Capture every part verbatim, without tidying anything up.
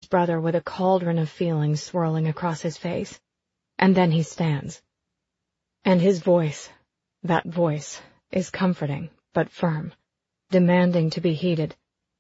brother with a cauldron of feelings swirling across his face. And then he stands. And his voice, that voice, is comforting, but firm, demanding to be heeded.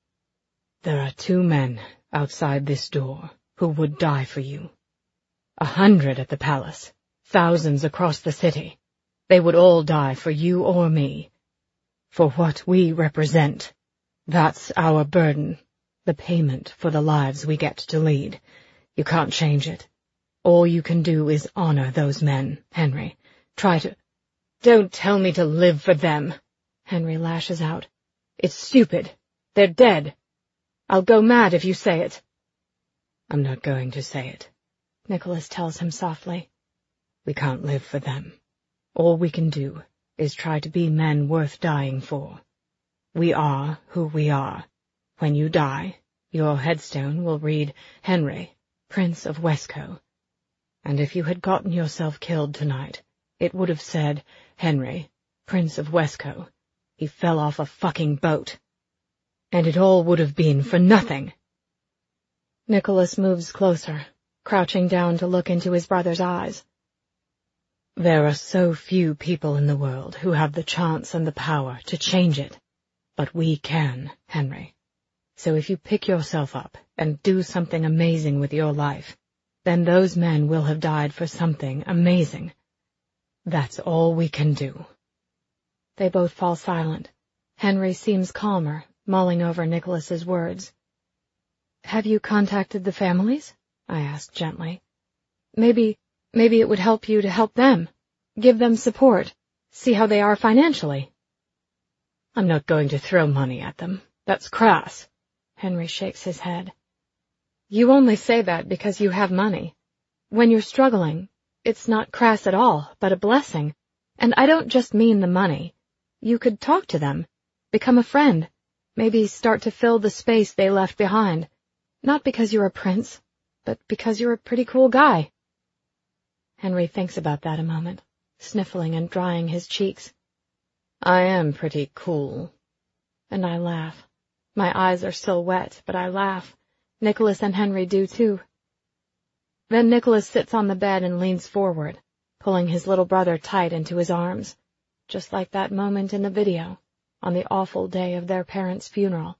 There are two men outside this door who would die for you. A hundred at the palace, thousands across the city. They would all die for you or me. For what we represent. That's our burden, the payment for the lives we get to lead. You can't change it. All you can do is honor those men, Henry. Try to... Don't tell me to live for them, Henry lashes out. It's stupid. They're dead. I'll go mad if you say it. I'm not going to say it, Nicholas tells him softly. We can't live for them. All we can do is try to be men worth dying for. We are who we are. When you die, your headstone will read Henry, Prince of Wescoe. And if you had gotten yourself killed tonight, it would have said, Henry, Prince of Wescoe. He fell off a fucking boat. And it all would have been for nothing. Nicholas moves closer, crouching down to look into his brother's eyes. There are so few people in the world who have the chance and the power to change it. But we can, Henry. So if you pick yourself up and do something amazing with your life, then those men will have died for something amazing. That's all we can do. They both fall silent. Henry seems calmer, mulling over Nicholas's words. Have you contacted the families? I asked gently. Maybe, maybe it would help you to help them. Give them support. See how they are financially. I'm not going to throw money at them. That's crass. Henry shakes his head. You only say that because you have money. When you're struggling, it's not crass at all, but a blessing. And I don't just mean the money. You could talk to them, become a friend, maybe start to fill the space they left behind. Not because you're a prince, but because you're a pretty cool guy. Henry thinks about that a moment, sniffling and drying his cheeks. I am pretty cool. And I laugh. My eyes are still wet, but I laugh. Nicholas and Henry do too. Then Nicholas sits on the bed and leans forward, pulling his little brother tight into his arms, just like that moment in the video, on the awful day of their parents' funeral.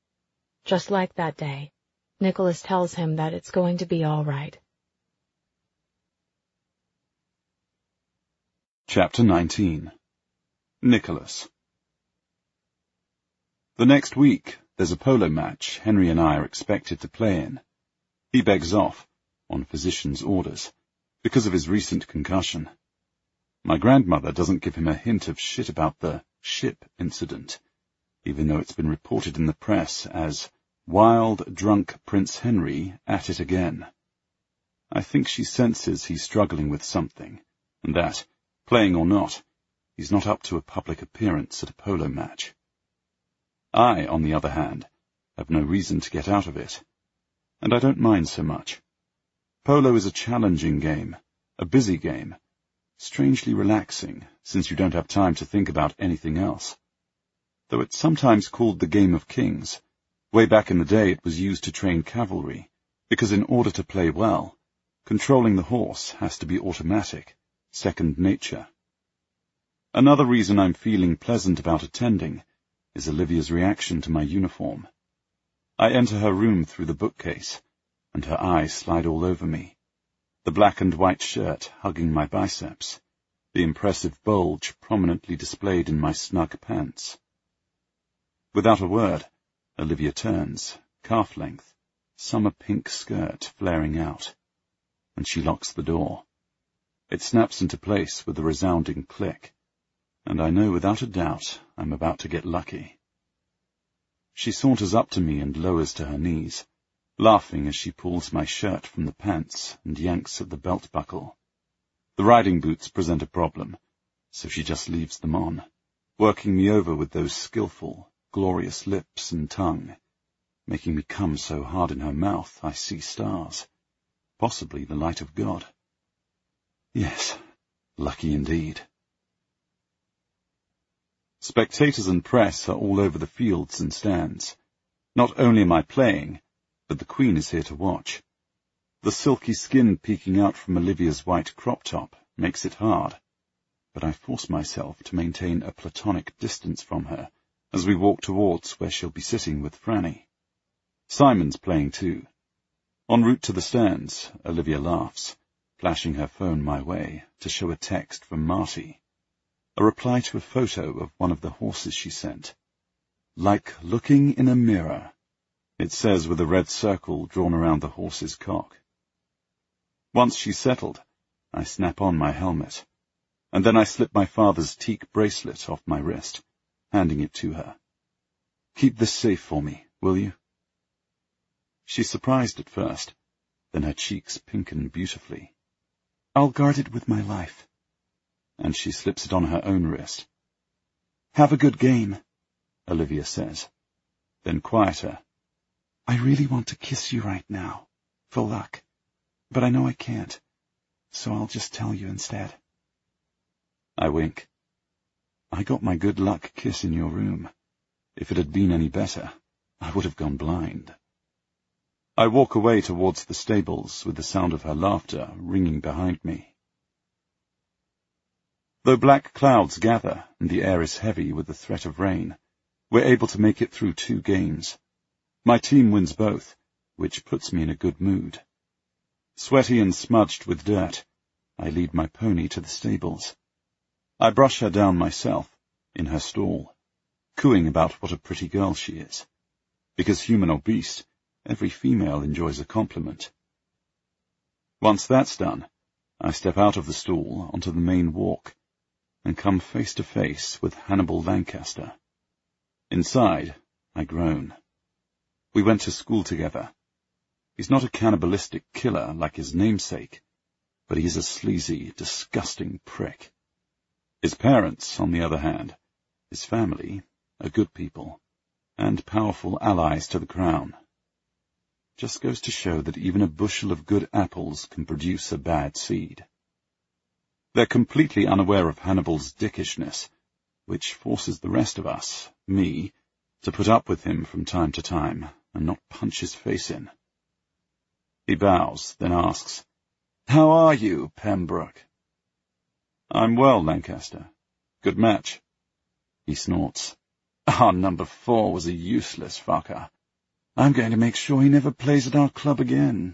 Just like that day, Nicholas tells him that it's going to be all right. Chapter nineteen. Nicholas. The next week, there's a polo match Henry and I are expected to play in. He begs off, on physician's orders, because of his recent concussion. My grandmother doesn't give him a hint of shit about the ship incident, even though it's been reported in the press as wild, drunk Prince Henry at it again. I think she senses he's struggling with something, and that, playing or not, he's not up to a public appearance at a polo match. I, on the other hand, have no reason to get out of it, and I don't mind so much. Polo is a challenging game, a busy game, strangely relaxing, since you don't have time to think about anything else. Though it's sometimes called the Game of Kings, way back in the day it was used to train cavalry, because in order to play well, controlling the horse has to be automatic, second nature. Another reason I'm feeling pleasant about attending is Olivia's reaction to my uniform. I enter her room through the bookcase, and her eyes slide all over me, the black and white shirt hugging my biceps, the impressive bulge prominently displayed in my snug pants. Without a word, Olivia turns, calf-length, summer pink skirt flaring out, and she locks the door. It snaps into place with a resounding click, and I know without a doubt I'm about to get lucky. She saunters up to me and lowers to her knees, laughing as she pulls my shirt from the pants and yanks at the belt buckle. The riding boots present a problem, so she just leaves them on, working me over with those skillful, glorious lips and tongue, making me come so hard in her mouth I see stars, possibly the light of God. Yes, lucky indeed. Spectators and press are all over the fields and stands. Not only am I playing, but the Queen is here to watch. The silky skin peeking out from Olivia's white crop top makes it hard, but I force myself to maintain a platonic distance from her as we walk towards where she'll be sitting with Franny. Simon's playing too. En route to the stands, Olivia laughs, flashing her phone my way to show a text from Marty, a reply to a photo of one of the horses she sent. Like looking in a mirror, it says with a red circle drawn around the horse's cock. Once she's settled, I snap on my helmet, and then I slip my father's teak bracelet off my wrist, handing it to her. Keep this safe for me, will you? She's surprised at first, then her cheeks pinken beautifully. I'll guard it with my life. And she slips it on her own wrist. Have a good game, Olivia says, then quieter. I really want to kiss you right now, for luck, but I know I can't, so I'll just tell you instead. I wink. I got my good luck kiss in your room. If it had been any better, I would have gone blind. I walk away towards the stables with the sound of her laughter ringing behind me. Though black clouds gather and the air is heavy with the threat of rain, we're able to make it through two games. My team wins both, which puts me in a good mood. Sweaty and smudged with dirt, I lead my pony to the stables. I brush her down myself, in her stall, cooing about what a pretty girl she is. Because human or beast, every female enjoys a compliment. Once that's done, I step out of the stall onto the main walk and come face to face with Hannibal Lancaster. Inside, I groan. We went to school together. He's not a cannibalistic killer like his namesake, but he's a sleazy, disgusting prick. His parents, on the other hand, his family, are good people, and powerful allies to the crown. Just goes to show that even a bushel of good apples can produce a bad seed. They're completely unaware of Hannibal's dickishness, which forces the rest of us, me, to put up with him from time to time and not punch his face in. He bows, then asks, How are you, Pembroke? I'm well, Lancaster. Good match. He snorts. Our number four was a useless fucker. I'm going to make sure he never plays at our club again.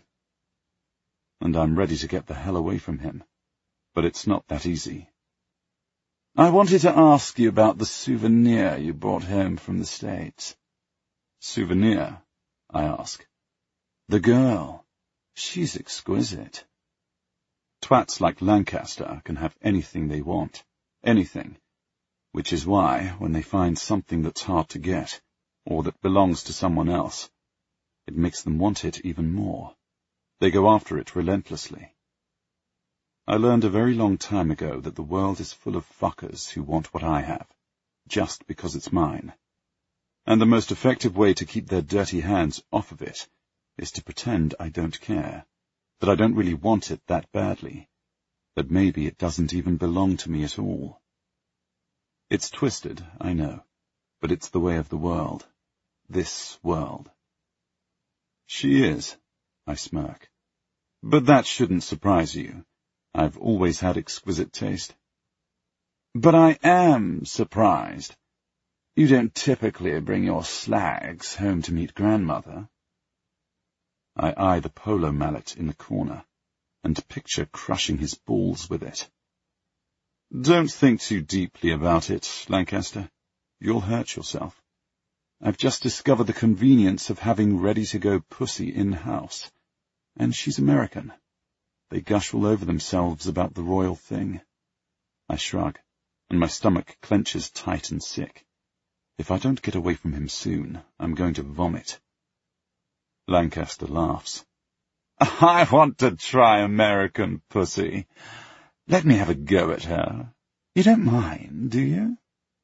And I'm ready to get the hell away from him. But it's not that easy. I wanted to ask you about the souvenir you brought home from the States. Souvenir? I ask. The girl. She's exquisite. Twats like Lancaster can have anything they want. Anything. Which is why, when they find something that's hard to get, or that belongs to someone else, it makes them want it even more. They go after it relentlessly. I learned a very long time ago that the world is full of fuckers who want what I have, just because it's mine. And the most effective way to keep their dirty hands off of it is to pretend I don't care, that I don't really want it that badly, that maybe it doesn't even belong to me at all. It's twisted, I know, but it's the way of the world. This world. She is, I smirk. But that shouldn't surprise you. I've always had exquisite taste. But I am surprised. You don't typically bring your slags home to meet grandmother. I eye the polo mallet in the corner, and picture crushing his balls with it. Don't think too deeply about it, Lancaster. You'll hurt yourself. I've just discovered the convenience of having ready-to-go pussy in-house. And she's American. They gush all over themselves about the royal thing. I shrug, and my stomach clenches tight and sick. If I don't get away from him soon, I'm going to vomit. Lancaster laughs. I want to try American pussy. Let me have a go at her. You don't mind, do you?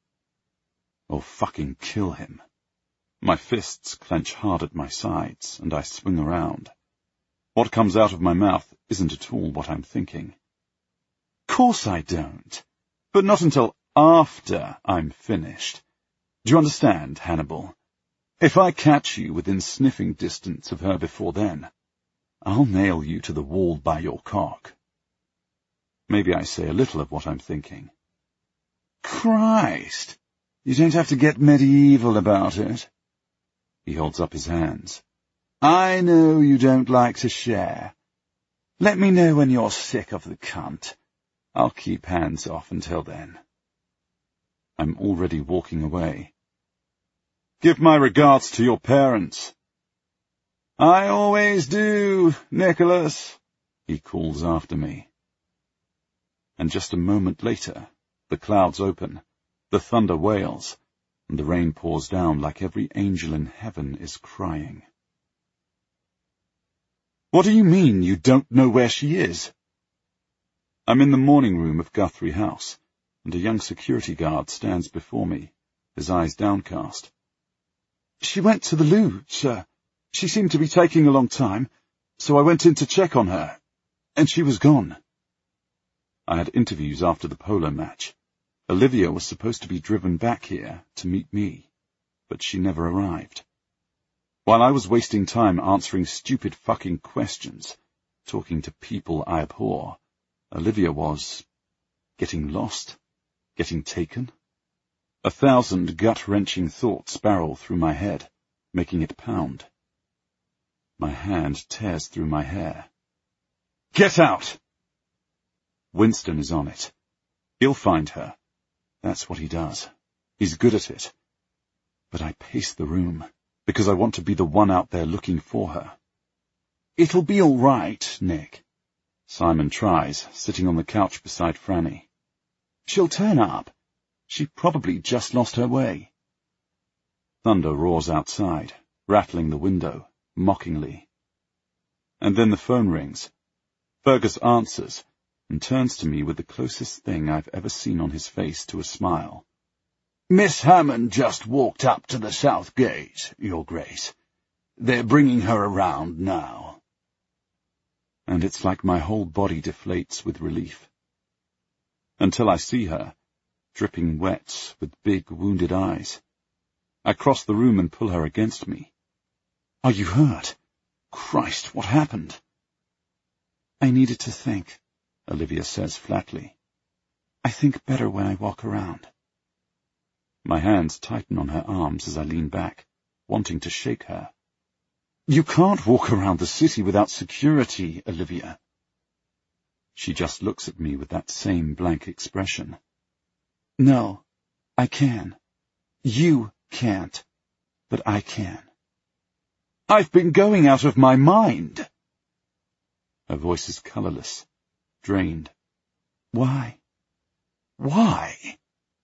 Or fucking kill him. My fists clench hard at my sides, and I swing around. What comes out of my mouth isn't at all what I'm thinking. Course I don't, but not until after I'm finished. Do you understand, Hannibal? If I catch you within sniffing distance of her before then, I'll nail you to the wall by your cock. Maybe I say a little of what I'm thinking. Christ! You don't have to get medieval about it. He holds up his hands. I know you don't like to share. Let me know when you're sick of the cunt. I'll keep hands off until then. I'm already walking away. Give my regards to your parents. I always do, Nicholas, he calls after me. And just a moment later, the clouds open, the thunder wails, and the rain pours down like every angel in heaven is crying. What do you mean you don't know where she is? I'm in the morning room of Guthrie House, and a young security guard stands before me, his eyes downcast. She went to the loo, sir. She seemed to be taking a long time, so I went in to check on her, and she was gone. I had interviews after the polo match. Olivia was supposed to be driven back here to meet me, but she never arrived. While I was wasting time answering stupid fucking questions, talking to people I abhor, Olivia was getting lost, getting taken. A thousand gut-wrenching thoughts barrel through my head, making it pound. My hand tears through my hair. Get out! Winston is on it. He'll find her. That's what he does. He's good at it. But I pace the room, because I want to be the one out there looking for her. It'll be all right, Nick. Simon tries, sitting on the couch beside Franny. She'll turn up. She probably just lost her way. Thunder roars outside, rattling the window, mockingly. And then the phone rings. Fergus answers, and turns to me with the closest thing I've ever seen on his face to a smile. Miss Hammond just walked up to the south gate, Your Grace. They're bringing her around now. And it's like my whole body deflates with relief. Until I see her, dripping wet, with big, wounded eyes. I cross the room and pull her against me. Are you hurt? Christ, what happened? I needed to think, Olivia says flatly. I think better when I walk around. My hands tighten on her arms as I lean back, wanting to shake her. You can't walk around the city without security, Olivia. She just looks at me with that same blank expression. No, I can. You can't, but I can. I've been going out of my mind. Her voice is colourless, drained. Why? Why?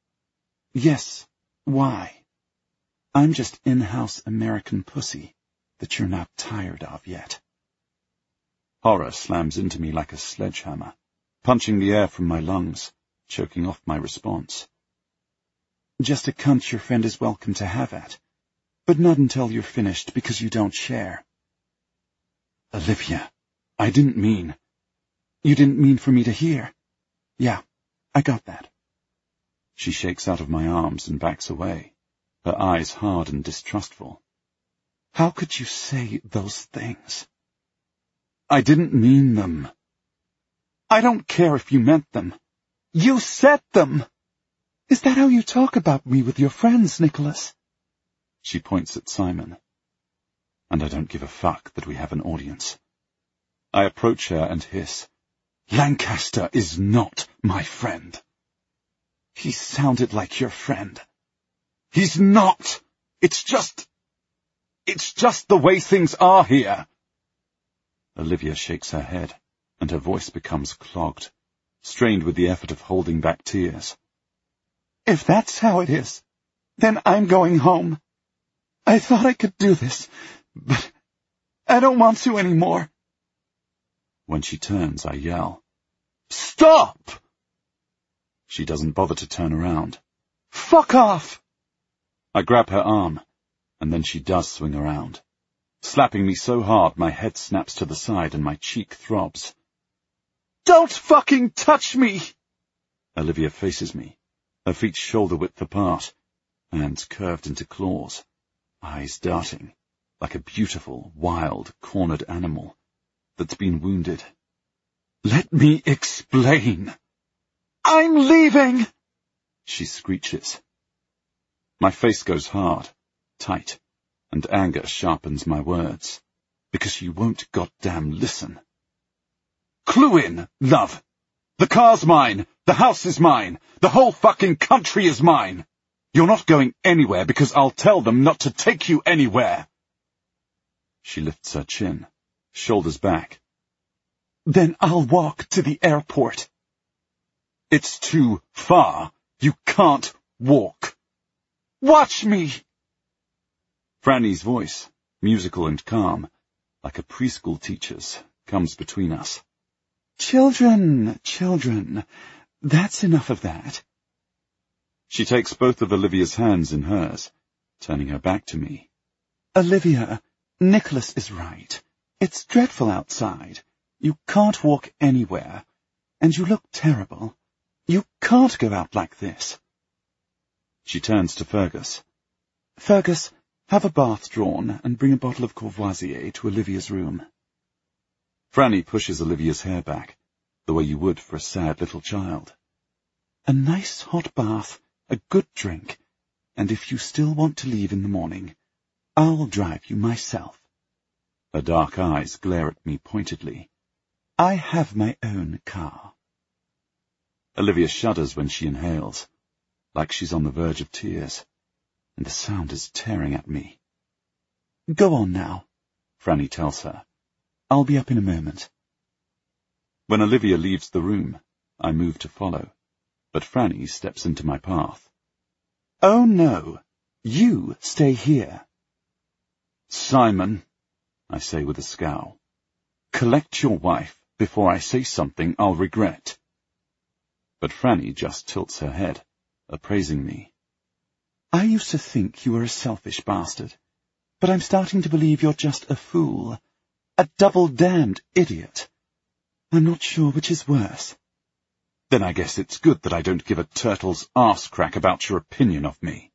Yes, why? I'm just in-house American pussy that you're not tired of yet. Horror slams into me like a sledgehammer, punching the air from my lungs, choking off my response. Just a cunt your friend is welcome to have at, but not until you're finished because you don't share. Olivia, I didn't mean... You didn't mean for me to hear. Yeah, I got that. She shakes out of my arms and backs away, her eyes hard and distrustful. How could you say those things? I didn't mean them. I don't care if you meant them. You said them! Is that how you talk about me with your friends, Nicholas? She points at Simon. And I don't give a fuck that we have an audience. I approach her and hiss, Lancaster is not my friend. He sounded like your friend. He's not! It's just... It's just the way things are here. Olivia shakes her head, and her voice becomes clogged, strained with the effort of holding back tears. If that's how it is, then I'm going home. I thought I could do this, but I don't want to anymore. When she turns, I yell, Stop! She doesn't bother to turn around. Fuck off! I grab her arm, and then she does swing around, slapping me so hard my head snaps to the side and my cheek throbs. Don't fucking touch me! Olivia faces me, her feet shoulder-width apart, hands curved into claws, eyes darting, like a beautiful, wild, cornered animal that's been wounded. "Let me explain. I'm leaving!" she screeches. My face goes hard, tight, and anger sharpens my words, because she won't goddamn listen. "Clue in, love! The car's mine! The house is mine! The whole fucking country is mine! You're not going anywhere because I'll tell them not to take you anywhere!" She lifts her chin, shoulders back. "Then I'll walk to the airport." "It's too far. You can't walk." "Watch me!" Franny's voice, musical and calm, like a preschool teacher's, comes between us. "Children, children, that's enough of that." She takes both of Olivia's hands in hers, turning her back to me. "Olivia, Nicholas is right. It's dreadful outside. You can't walk anywhere, and you look terrible. You can't go out like this." She turns to Fergus. "Fergus, have a bath drawn and bring a bottle of Courvoisier to Olivia's room." Franny pushes Olivia's hair back, the way you would for a sad little child. "A nice hot bath, a good drink, and if you still want to leave in the morning, I'll drive you myself." Her dark eyes glare at me pointedly. "I have my own car." Olivia shudders when she inhales, like she's on the verge of tears, and the sound is tearing at me. "Go on now," Franny tells her. "I'll be up in a moment." When Olivia leaves the room, I move to follow, but Franny steps into my path. "Oh no, you stay here." "Simon," I say with a scowl, "collect your wife before I say something I'll regret." But Franny just tilts her head, appraising me. "I used to think you were a selfish bastard, but I'm starting to believe you're just a fool, a double-damned idiot. I'm not sure which is worse." "Then I guess it's good that I don't give a turtle's arse crack about your opinion of me."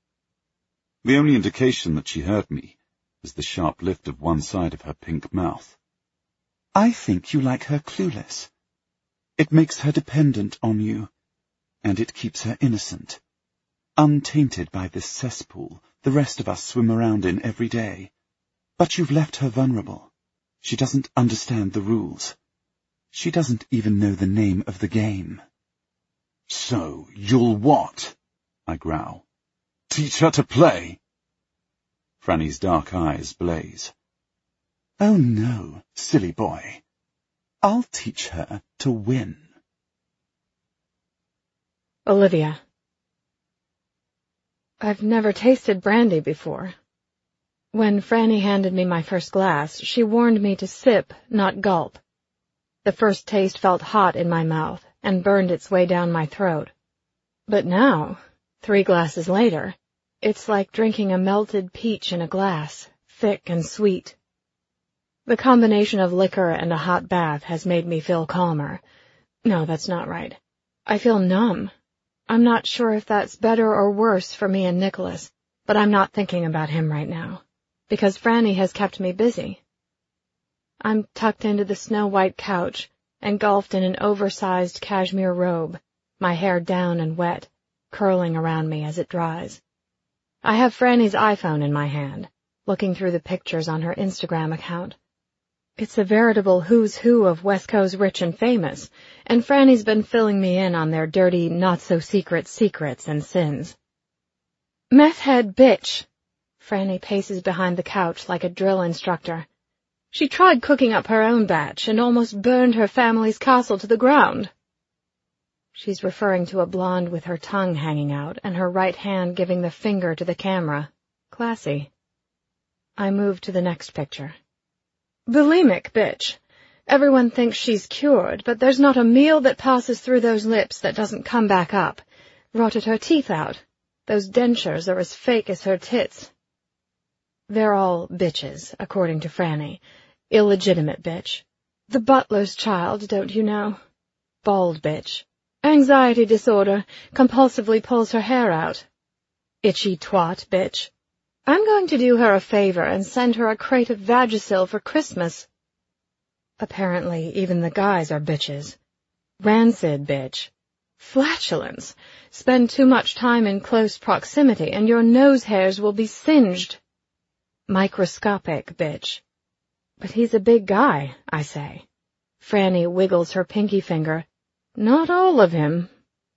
The only indication that she heard me is the sharp lift of one side of her pink mouth. "I think you like her clueless. It makes her dependent on you, and it keeps her innocent, untainted by this cesspool the rest of us swim around in every day. But you've left her vulnerable. She doesn't understand the rules. She doesn't even know the name of the game." "So you'll what?" I growl. "Teach her to play?" Franny's dark eyes blaze. "Oh no, silly boy. I'll teach her to win." Olivia. I've never tasted brandy before. When Franny handed me my first glass, she warned me to sip, not gulp. The first taste felt hot in my mouth and burned its way down my throat. But now, three glasses later, it's like drinking a melted peach in a glass, thick and sweet. The combination of liquor and a hot bath has made me feel calmer. No, that's not right. I feel numb. I'm not sure if that's better or worse for me and Nicholas, but I'm not thinking about him right now, because Franny has kept me busy. I'm tucked into the snow-white couch, engulfed in an oversized cashmere robe, my hair down and wet, curling around me as it dries. I have Franny's iPhone in my hand, looking through the pictures on her Instagram account. It's a veritable who's who of West Coast rich and famous, and Franny's been filling me in on their dirty, not-so-secret secrets and sins. "Meth-head bitch!" Franny paces behind the couch like a drill instructor. "She tried cooking up her own batch and almost burned her family's castle to the ground." She's referring to a blonde with her tongue hanging out and her right hand giving the finger to the camera. Classy. I move to the next picture. "Bulimic bitch. Everyone thinks she's cured, but there's not a meal that passes through those lips that doesn't come back up. Rotted her teeth out. Those dentures are as fake as her tits." They're all bitches, according to Franny. Illegitimate bitch. The butler's child, don't you know? Bald bitch. Anxiety disorder, compulsively pulls her hair out. Itchy twat bitch. I'm going to do her a favor and send her a crate of Vagisil for Christmas. Apparently, even the guys are bitches. Rancid bitch. Flatulence. Spend too much time in close proximity and your nose hairs will be singed. Microscopic bitch. But he's a big guy, I say. Franny wiggles her pinky finger. Not all of him.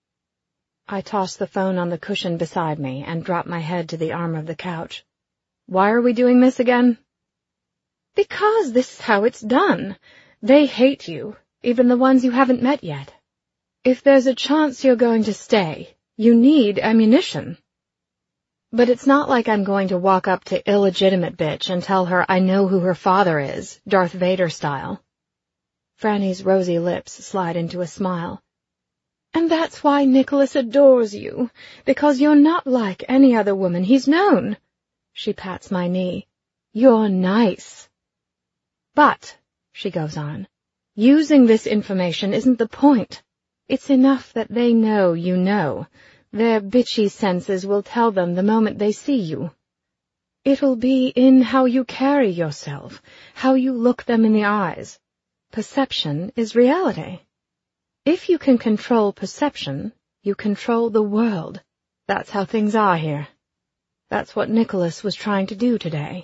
I toss the phone on the cushion beside me and drop my head to the arm of the couch. Why are we doing this again? Because this is how it's done. They hate you, even the ones you haven't met yet. If there's a chance you're going to stay, you need ammunition. But it's not like I'm going to walk up to illegitimate bitch and tell her I know who her father is, Darth Vader style. Franny's rosy lips slide into a smile. And that's why Nicholas adores you, because you're not like any other woman he's known. She pats my knee. You're nice. But, she goes on, using this information isn't the point. It's enough that they know you know. Their bitchy senses will tell them the moment they see you. It'll be in how you carry yourself, how you look them in the eyes. Perception is reality. If you can control perception, you control the world. That's how things are here. That's what Nicholas was trying to do today.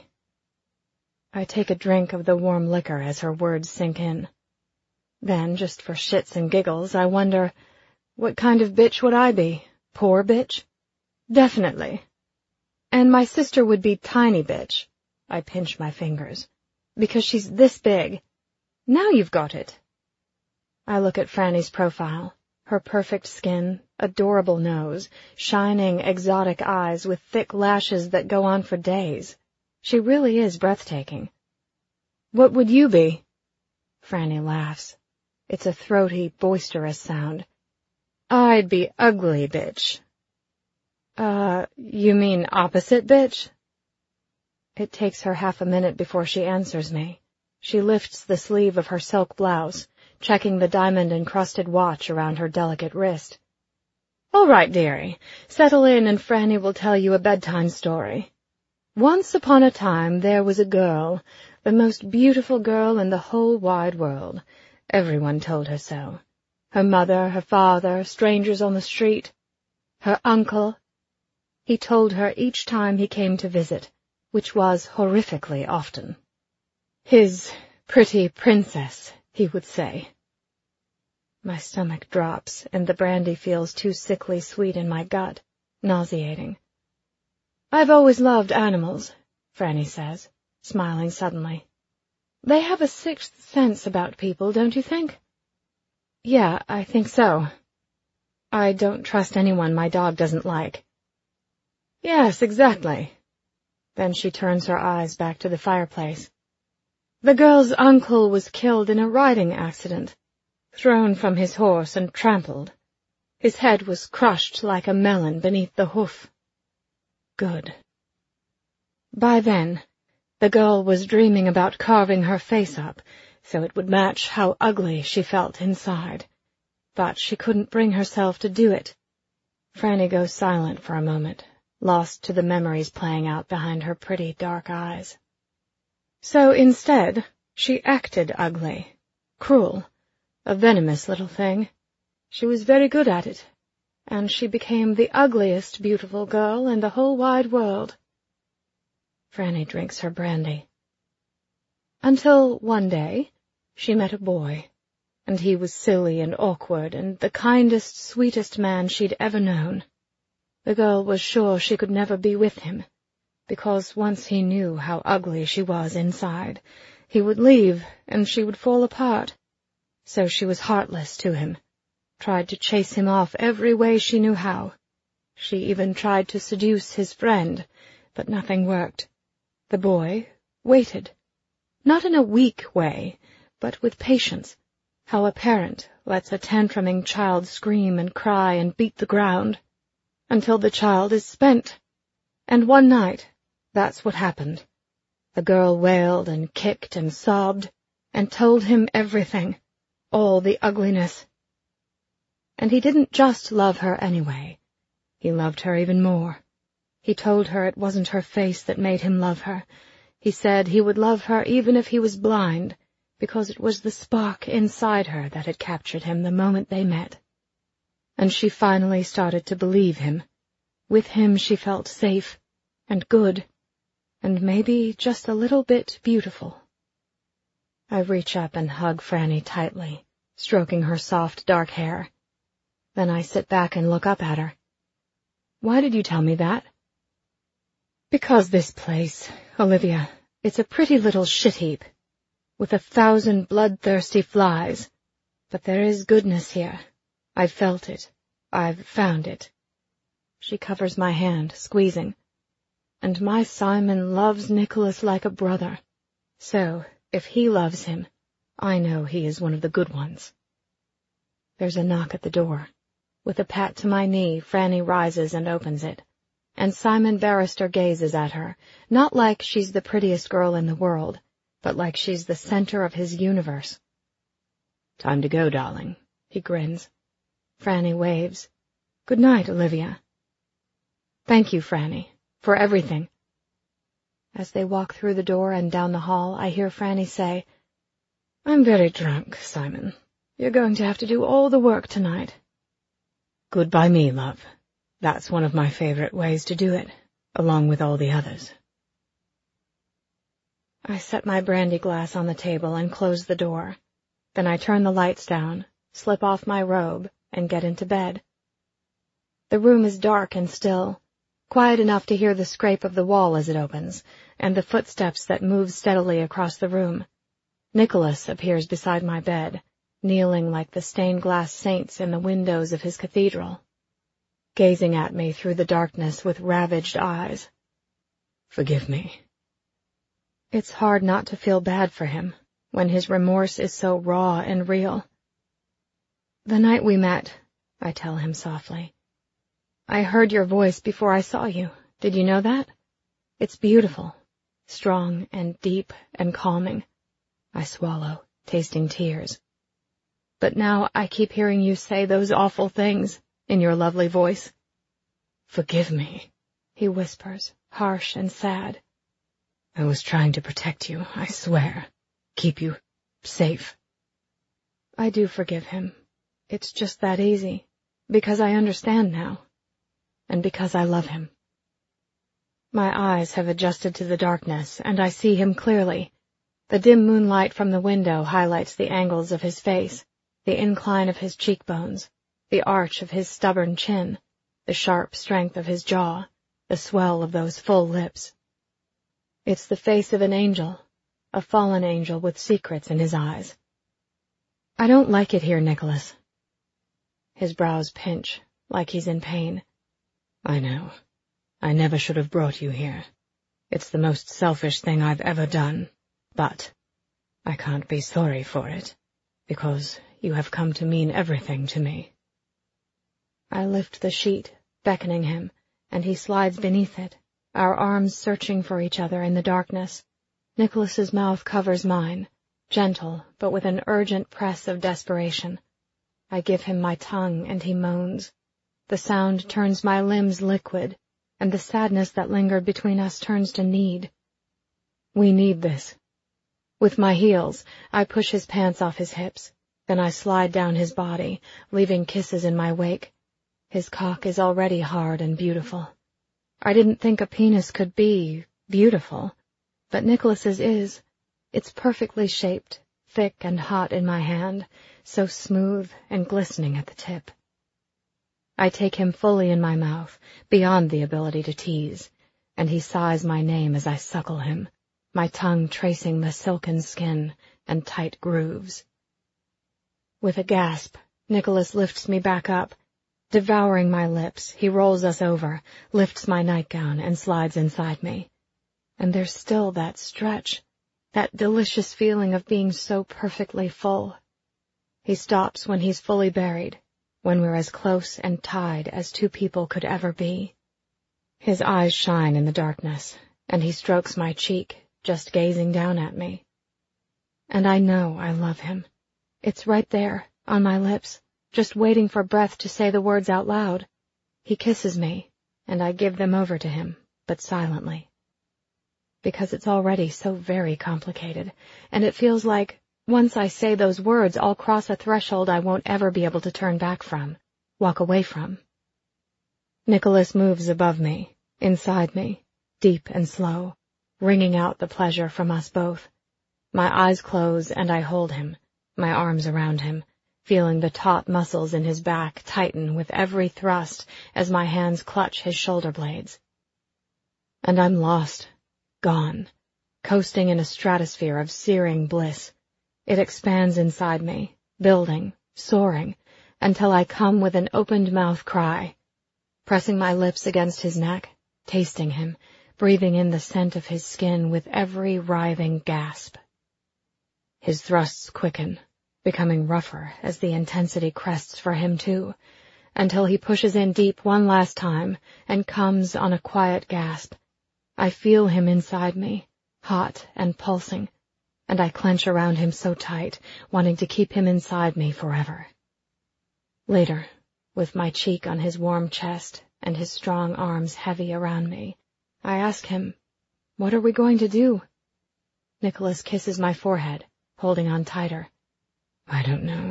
I take a drink of the warm liquor as her words sink in. Then, just for shits and giggles, I wonder, what kind of bitch would I be? Poor bitch? Definitely. And my sister would be tiny bitch. I pinch my fingers. Because she's this big. Now you've got it. I look at Franny's profile, her perfect skin, adorable nose, shining exotic eyes with thick lashes that go on for days. She really is breathtaking. What would you be? Franny laughs. It's a throaty, boisterous sound. I'd be ugly, bitch. Uh, you mean opposite, bitch? It takes her half a minute before she answers me. She lifts the sleeve of her silk blouse, checking the diamond-encrusted watch around her delicate wrist. All right, dearie, settle in and Franny will tell you a bedtime story. Once upon a time there was a girl, the most beautiful girl in the whole wide world. Everyone told her so. Her mother, her father, strangers on the street. Her uncle. He told her each time he came to visit, which was horrifically often. His pretty princess, he would say. My stomach drops, and the brandy feels too sickly sweet in my gut, nauseating. I've always loved animals, Franny says, smiling suddenly. They have a sixth sense about people, don't you think? Yeah, I think so. I don't trust anyone my dog doesn't like. Yes, exactly. Then she turns her eyes back to the fireplace. The girl's uncle was killed in a riding accident, thrown from his horse and trampled. His head was crushed like a melon beneath the hoof. Good. By then, the girl was dreaming about carving her face up, so it would match how ugly she felt inside. But she couldn't bring herself to do it. Franny goes silent for a moment, lost to the memories playing out behind her pretty dark eyes. So instead, she acted ugly, cruel, a venomous little thing. She was very good at it, and she became the ugliest beautiful girl in the whole wide world. Franny drinks her brandy. Until one day, she met a boy, and he was silly and awkward and the kindest, sweetest man she'd ever known. The girl was sure she could never be with him, because once he knew how ugly she was inside, he would leave and she would fall apart. So she was heartless to him, tried to chase him off every way she knew how. She even tried to seduce his friend, but nothing worked. The boy waited, not in a weak way, but with patience, how a parent lets a tantruming child scream and cry and beat the ground, until the child is spent. And one night, that's what happened. The girl wailed and kicked and sobbed, and told him everything, all the ugliness. And he didn't just love her anyway. He loved her even more. He told her it wasn't her face that made him love her. He said he would love her even if he was blind, because it was the spark inside her that had captured him the moment they met. And she finally started to believe him. With him she felt safe and good, and maybe just a little bit beautiful. I reach up and hug Franny tightly, stroking her soft dark hair. Then I sit back and look up at her. Why did you tell me that? Because this place, Olivia, it's a pretty little shit heap, with a thousand bloodthirsty flies. But there is goodness here. I've felt it. I've found it. She covers my hand, squeezing. And my Simon loves Nicholas like a brother. So, if he loves him, I know he is one of the good ones. There's a knock at the door. With a pat to my knee, Franny rises and opens it. And Simon Barrister gazes at her, not like she's the prettiest girl in the world, but like she's the center of his universe. Time to go, darling, he grins. Franny waves. Good night, Olivia. Thank you, Franny, for everything. As they walk through the door and down the hall, I hear Franny say, I'm very drunk, Simon. You're going to have to do all the work tonight. Good by me, love. That's one of my favorite ways to do it, along with all the others. I set my brandy glass on the table and close the door. Then I turn the lights down, slip off my robe, and get into bed. The room is dark and still, quiet enough to hear the scrape of the wall as it opens, and the footsteps that move steadily across the room. Nicholas appears beside my bed, kneeling like the stained-glass saints in the windows of his cathedral, gazing at me through the darkness with ravaged eyes. Forgive me. It's hard not to feel bad for him, when his remorse is so raw and real. The night we met, I tell him softly, I heard your voice before I saw you. Did you know that? It's beautiful, strong and deep and calming. I swallow, tasting tears. But now I keep hearing you say those awful things in your lovely voice. Forgive me, he whispers, harsh and sad. I was trying to protect you, I swear. Keep you safe. I do forgive him. It's just that easy, because I understand now, and because I love him. My eyes have adjusted to the darkness, and I see him clearly. The dim moonlight from the window highlights the angles of his face, the incline of his cheekbones, the arch of his stubborn chin, the sharp strength of his jaw, the swell of those full lips. It's the face of an angel, a fallen angel with secrets in his eyes. I don't like it here, Nicholas. His brows pinch, like he's in pain. I know. I never should have brought you here. It's the most selfish thing I've ever done, but I can't be sorry for it, because you have come to mean everything to me. I lift the sheet, beckoning him, and he slides beneath it, our arms searching for each other in the darkness. Nicholas's mouth covers mine, gentle, but with an urgent press of desperation. I give him my tongue, and he moans. The sound turns my limbs liquid, and the sadness that lingered between us turns to need. We need this. With my heels, I push his pants off his hips. Then I slide down his body, leaving kisses in my wake. His cock is already hard and beautiful. I didn't think a penis could be beautiful, but Nicholas's is. It's perfectly shaped, thick and hot in my hand, so smooth and glistening at the tip. I take him fully in my mouth, beyond the ability to tease, and he sighs my name as I suckle him, my tongue tracing the silken skin and tight grooves. With a gasp, Nicholas lifts me back up. Devouring my lips, he rolls us over, lifts my nightgown, and slides inside me. And there's still that stretch, that delicious feeling of being so perfectly full. He stops when he's fully buried, when we're as close and tied as two people could ever be. His eyes shine in the darkness, and he strokes my cheek, just gazing down at me. And I know I love him. It's right there, on my lips, just waiting for breath to say the words out loud. He kisses me, and I give them over to him, but silently. Because it's already so very complicated, and it feels like, once I say those words, I'll cross a threshold I won't ever be able to turn back from, walk away from. Nicholas moves above me, inside me, deep and slow, wringing out the pleasure from us both. My eyes close and I hold him, my arms around him, feeling the taut muscles in his back tighten with every thrust as my hands clutch his shoulder blades. And I'm lost, gone, coasting in a stratosphere of searing bliss. It expands inside me, building, soaring, until I come with an opened mouth cry, pressing my lips against his neck, tasting him, breathing in the scent of his skin with every writhing gasp. His thrusts quicken, becoming rougher as the intensity crests for him too, until he pushes in deep one last time and comes on a quiet gasp. I feel him inside me, hot and pulsing, and I clench around him so tight, wanting to keep him inside me forever. Later, with my cheek on his warm chest and his strong arms heavy around me, I ask him, "What are we going to do?" Nicholas kisses my forehead, holding on tighter. "I don't know."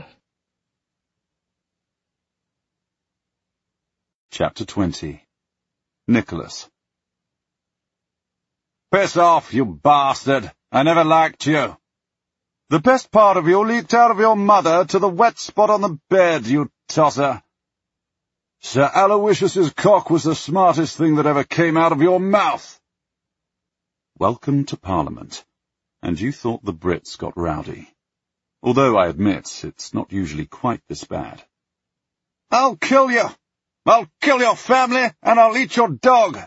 Chapter twenty. Nicholas. Piss off, you bastard! I never liked you. The best part of you leaked out of your mother to the wet spot on the bed, you tosser. Sir Aloysius's cock was the smartest thing that ever came out of your mouth. Welcome to Parliament. And you thought the Brits got rowdy. Although I admit it's not usually quite this bad. I'll kill you! I'll kill your family, and I'll eat your dog!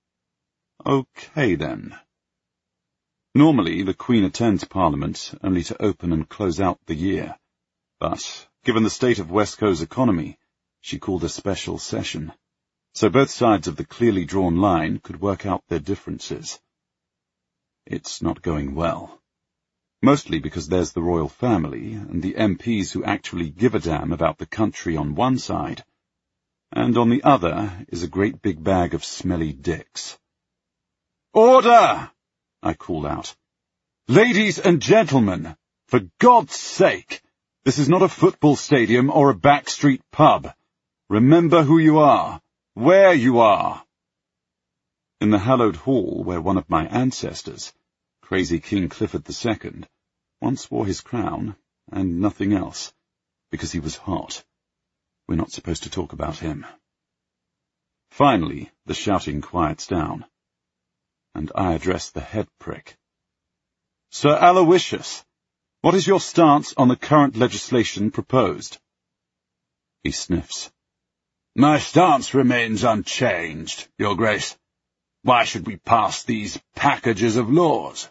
Okay, then. Normally, the Queen attends Parliament only to open and close out the year. But, given the state of Westco's economy, she called a special session, so both sides of the clearly drawn line could work out their differences. It's not going well. Mostly because there's the royal family and the M Ps who actually give a damn about the country on one side, and on the other is a great big bag of smelly dicks. Order! I call out. Ladies and gentlemen, for God's sake, this is not a football stadium or a backstreet pub. Remember who you are, where you are. In the hallowed hall where one of my ancestors, crazy King Clifford the Second, once wore his crown and nothing else, because he was hot. We're not supposed to talk about him. Finally, the shouting quiets down, and I address the head prick. Sir Aloysius, what is your stance on the current legislation proposed? He sniffs. My stance remains unchanged, Your Grace. Why should we pass these packages of laws?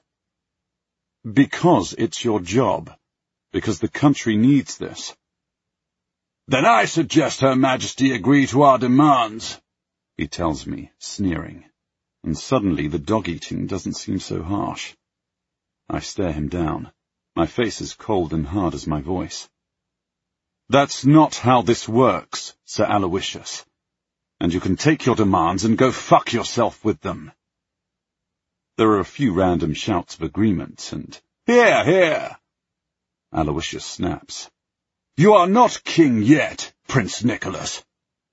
Because it's your job. Because the country needs this. Then I suggest Her Majesty agree to our demands, he tells me, sneering. And suddenly the dog-eating doesn't seem so harsh. I stare him down, my face as cold and hard as my voice. That's not how this works, Sir Aloysius. And you can take your demands and go fuck yourself with them. There are a few random shouts of agreement, and Here, here! Aloysius snaps. You are not king yet, Prince Nicholas.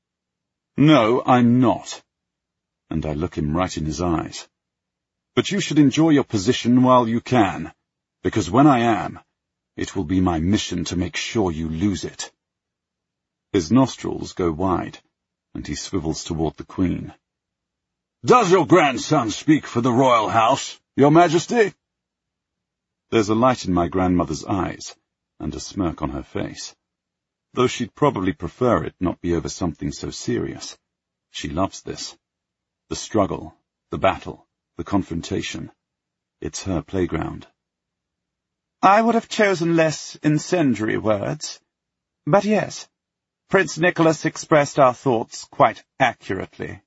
No, I'm not. And I look him right in his eyes. But you should enjoy your position while you can, because when I am, it will be my mission to make sure you lose it. His nostrils go wide, and he swivels toward the Queen. Does your grandson speak for the royal house, Your Majesty? There's a light in my grandmother's eyes, and a smirk on her face, though she'd probably prefer it not be over something so serious. She loves this. The struggle, the battle, the confrontation. It's her playground. I would have chosen less incendiary words, but yes, Prince Nicholas expressed our thoughts quite accurately.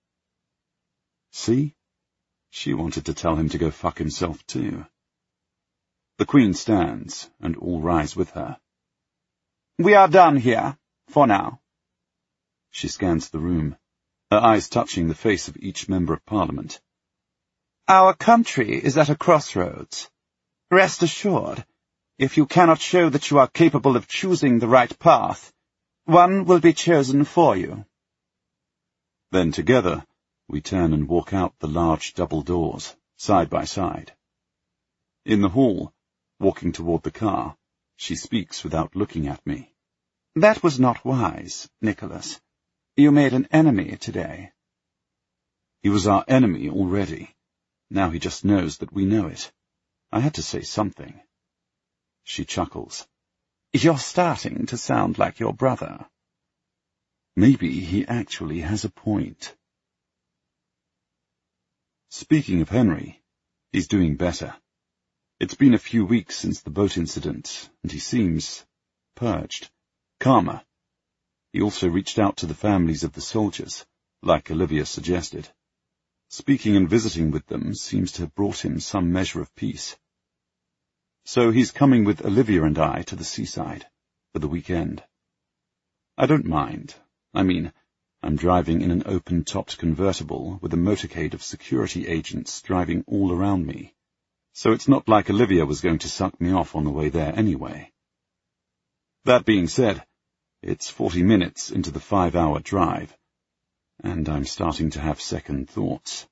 See? She wanted to tell him to go fuck himself too. The Queen stands, and all rise with her. We are done here, for now. She scans the room, her eyes touching the face of each member of Parliament. "Our country is at a crossroads. Rest assured, if you cannot show that you are capable of choosing the right path, one will be chosen for you." Then together, we turn and walk out the large double doors, side by side. In the hall, walking toward the car, she speaks without looking at me. "That was not wise, Nicholas. You made an enemy today." He was our enemy already. Now he just knows that we know it. I had to say something. She chuckles. "You're starting to sound like your brother." Maybe he actually has a point. Speaking of Henry, he's doing better. It's been a few weeks since the boat incident, and he seems purged, calmer. He also reached out to the families of the soldiers, like Olivia suggested. Speaking and visiting with them seems to have brought him some measure of peace. So he's coming with Olivia and I to the seaside for the weekend. I don't mind. I mean, I'm driving in an open-topped convertible with a motorcade of security agents driving all around me, so it's not like Olivia was going to suck me off on the way there anyway. That being said, it's forty minutes into the five-hour drive, and I'm starting to have second thoughts.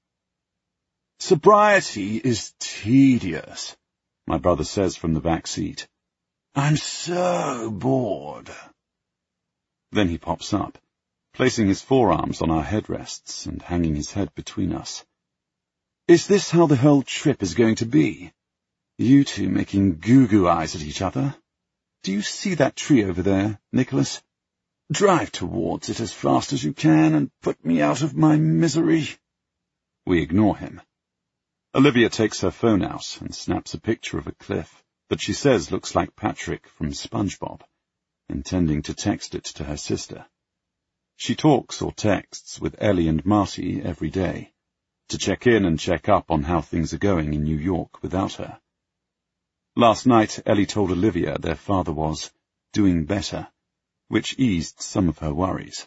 "Sobriety is tedious," my brother says from the back seat. "I'm so bored." Then he pops up, placing his forearms on our headrests and hanging his head between us. "Is this how the whole trip is going to be? You two making goo-goo eyes at each other? Do you see that tree over there, Nicholas? Drive towards it as fast as you can and put me out of my misery." We ignore him. Olivia takes her phone out and snaps a picture of a cliff that she says looks like Patrick from SpongeBob, intending to text it to her sister. She talks or texts with Ellie and Marty every day, to check in and check up on how things are going in New York without her. Last night, Ellie told Olivia their father was doing better, which eased some of her worries.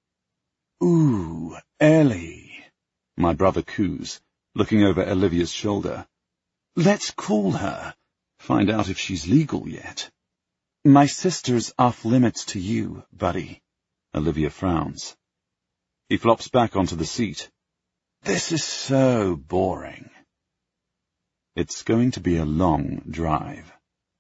"Ooh, Ellie," my brother coos, looking over Olivia's shoulder. "Let's call her, find out if she's legal yet." "My sister's off limits to you, buddy." Olivia frowns. He flops back onto the seat. "This is so boring." It's going to be a long drive.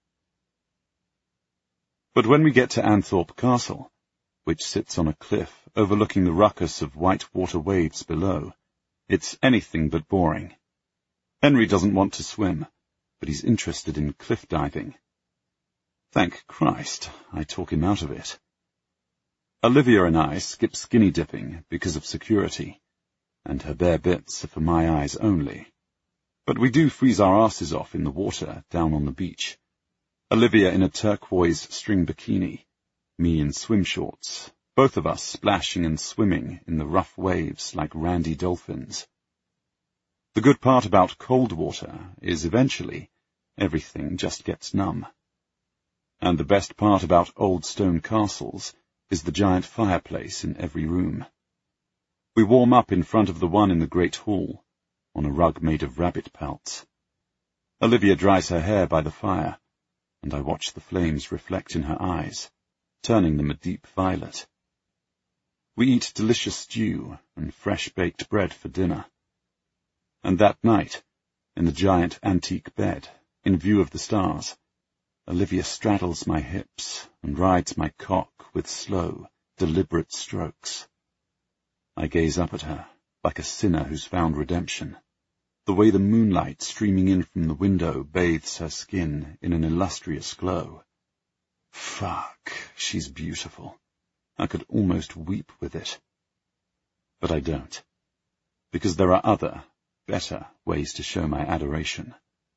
But when we get to Anthorpe Castle, which sits on a cliff overlooking the ruckus of white-water waves below, it's anything but boring. Henry doesn't want to swim, but he's interested in cliff diving. Thank Christ, I talk him out of it. Olivia and I skip skinny dipping because of security, and her bare bits are for my eyes only. But we do freeze our asses off in the water down on the beach. Olivia in a turquoise string bikini, me in swim shorts, both of us splashing and swimming in the rough waves like randy dolphins. The good part about cold water is eventually everything just gets numb. And the best part about old stone castles is the giant fireplace in every room. We warm up in front of the one in the great hall, on a rug made of rabbit pelts. Olivia dries her hair by the fire, and I watch the flames reflect in her eyes, turning them a deep violet. We eat delicious stew and fresh-baked bread for dinner. And that night, in the giant antique bed, in view of the stars, Olivia straddles my hips and rides my cock with slow, deliberate strokes. I gaze up at her, like a sinner who's found redemption, the way the moonlight streaming in from the window bathes her skin in an illustrious glow. Fuck, she's beautiful. I could almost weep with it. But I don't, because there are other, better ways to show my adoration.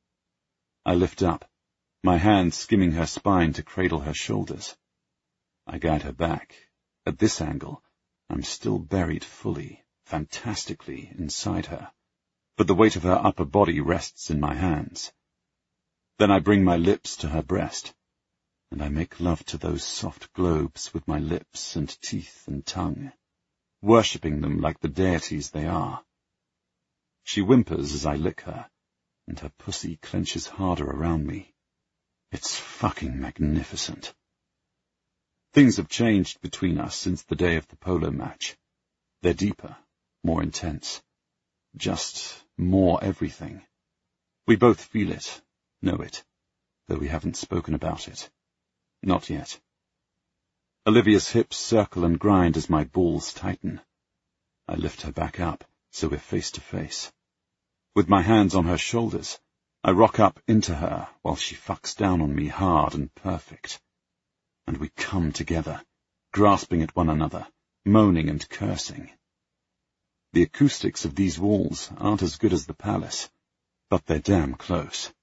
I lift up, my hand skimming her spine to cradle her shoulders. I guide her back. At this angle, I'm still buried fully, fantastically inside her, but the weight of her upper body rests in my hands. Then I bring my lips to her breast, and I make love to those soft globes with my lips and teeth and tongue. worshipping them like the deities they are. She whimpers as I lick her, and her pussy clenches harder around me. It's fucking magnificent. Things have changed between us since the day of the polo match. They're deeper, more intense. Just more everything. We both feel it, know it, though we haven't spoken about it. Not yet. Olivia's hips circle and grind as my balls tighten. I lift her back up, so we're face to face. With my hands on her shoulders, I rock up into her while she fucks down on me hard and perfect. And we come together, grasping at one another, moaning and cursing. The acoustics of these walls aren't as good as the palace, but they're damn close.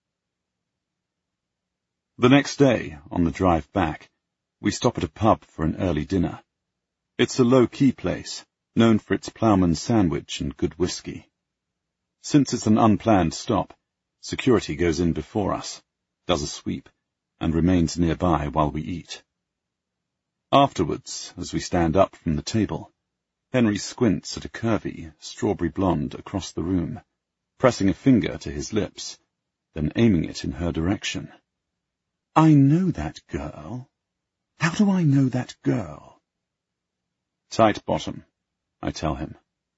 The next day, on the drive back, we stop at a pub for an early dinner. It's a low-key place, known for its ploughman's sandwich and good whiskey. Since it's an unplanned stop, security goes in before us, does a sweep, and remains nearby while we eat. Afterwards, as we stand up from the table, Henry squints at a curvy, strawberry blonde across the room, pressing a finger to his lips, then aiming it in her direction. I know that girl. How do I know that girl? Tight bottom, I tell him.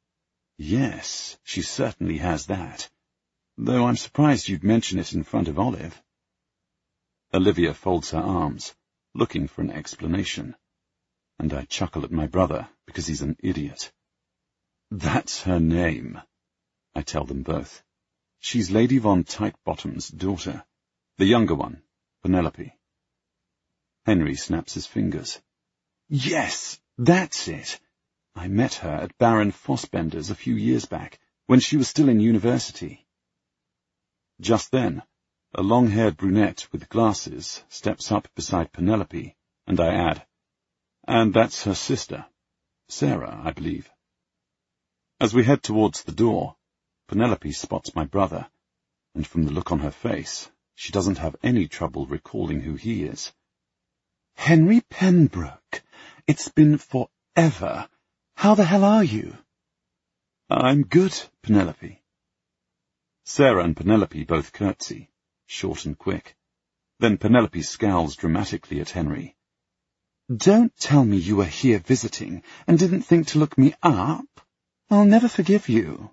Yes, she certainly has that, though I'm surprised you'd mention it in front of Olive. Olivia folds her arms, looking for an explanation, and I chuckle at my brother because he's an idiot. That's her name, I tell them both. She's Lady von Tightbottom's daughter, the younger one, Penelope. Henry snaps his fingers. Yes, that's it. I met her at Baron Fossbender's a few years back, when she was still in university. Just then, a long-haired brunette with glasses steps up beside Penelope, and I add, and that's her sister, Sarah, I believe. As we head towards the door, Penelope spots my brother, and from the look on her face, she doesn't have any trouble recalling who he is. Henry Pembroke, it's been forever. How the hell are you? I'm good, Penelope. Sarah and Penelope both curtsy, short and quick. Then Penelope scowls dramatically at Henry. Don't tell me you were here visiting and didn't think to look me up. I'll never forgive you.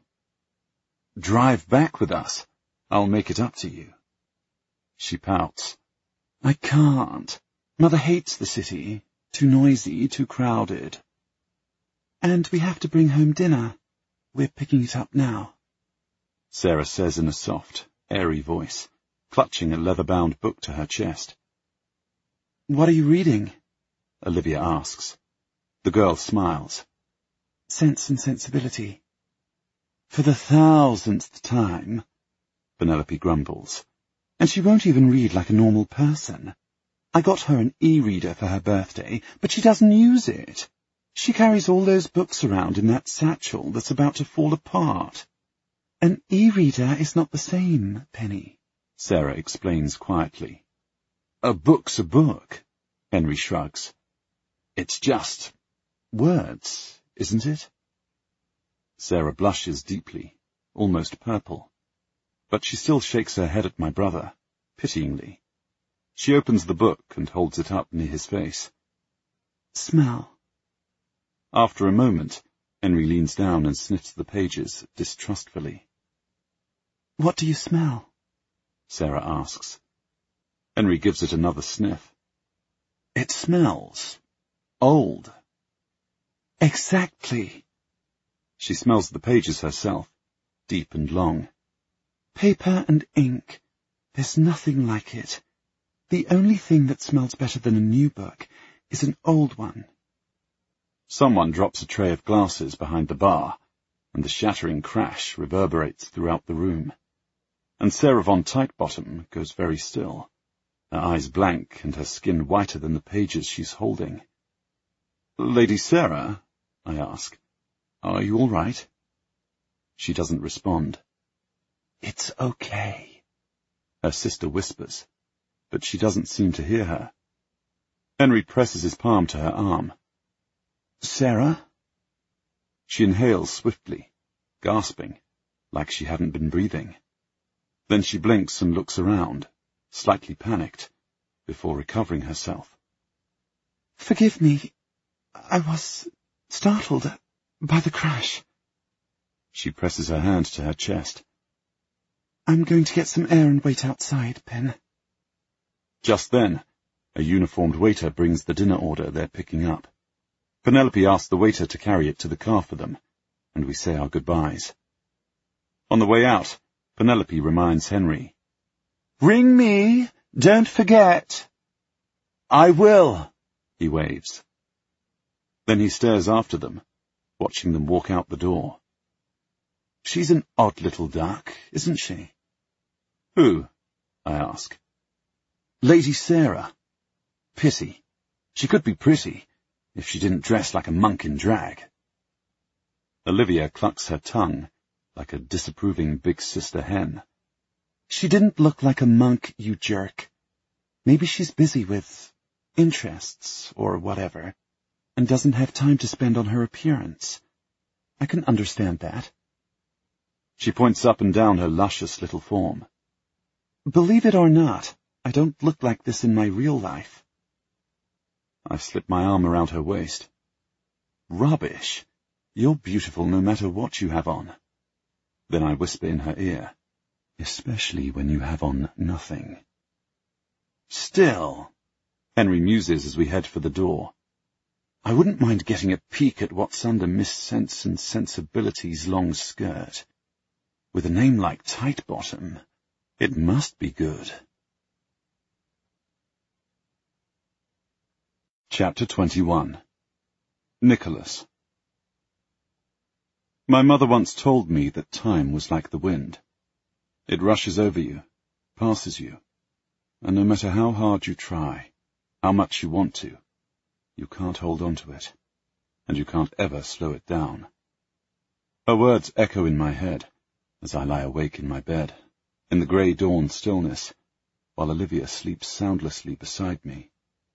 Drive back with us. I'll make it up to you. She pouts. I can't. Mother hates the city. Too noisy, too crowded. And we have to bring home dinner. We're picking it up now. Sarah says in a soft, airy voice, clutching a leather-bound book to her chest. What are you reading? Olivia asks. The girl smiles. Sense and Sensibility. For the thousandth time, Penelope grumbles. And she won't even read like a normal person. I got her an e-reader for her birthday, but she doesn't use it. She carries all those books around in that satchel that's about to fall apart. An e-reader is not the same, Penny, Sarah explains quietly. A book's a book, Henry shrugs. It's just words, isn't it? Sarah blushes deeply, almost purple, but she still shakes her head at my brother, pityingly. She opens the book and holds it up near his face. Smell. After a moment, Henry leans down and sniffs the pages distrustfully. What do you smell? Sarah asks. Henry gives it another sniff. It smells old. Exactly. She smells the pages herself, deep and long. Paper and ink. There's nothing like it. The only thing that smells better than a new book is an old one. Someone drops a tray of glasses behind the bar, and the shattering crash reverberates throughout the room. And Sarah von Tightbottom goes very still, her eyes blank and her skin whiter than the pages she's holding. Lady Sarah, I ask, are you all right? She doesn't respond. It's okay, her sister whispers, but she doesn't seem to hear her. Henry presses his palm to her arm. Sarah? She inhales swiftly, gasping, like she hadn't been breathing. Then she blinks and looks around, slightly panicked, before recovering herself. Forgive me. I was startled by the crash. She presses her hand to her chest. I'm going to get some air and wait outside, Pen. Just then, a uniformed waiter brings the dinner order they're picking up. Penelope asks the waiter to carry it to the car for them, and we say our goodbyes. On the way out, Penelope reminds Henry. Ring me, don't forget. I will, he waves. Then he stares after them, watching them walk out the door. She's an odd little duck, isn't she? Who? I ask. Lady Sarah. Pity. She could be pretty, if she didn't dress like a monk in drag. Olivia clucks her tongue, like a disapproving big sister hen. She didn't look like a monk, you jerk. Maybe she's busy with interests or whatever, and doesn't have time to spend on her appearance. I can understand that. She points up and down her luscious little form. Believe it or not, I don't look like this in my real life. I slip my arm around her waist. Rubbish. You're beautiful no matter what you have on. Then I whisper in her ear, especially when you have on nothing. Still, Henry muses as we head for the door. I wouldn't mind getting a peek at what's under Miss Sense and Sensibility's long skirt. With a name like Tightbottom, it must be good. Chapter twenty-one. Nicholas. My mother once told me that time was like the wind. It rushes over you, passes you, and no matter how hard you try, how much you want to, you can't hold on to it, and you can't ever slow it down. Her words echo in my head as I lie awake in my bed, in the grey dawn stillness, while Olivia sleeps soundlessly beside me.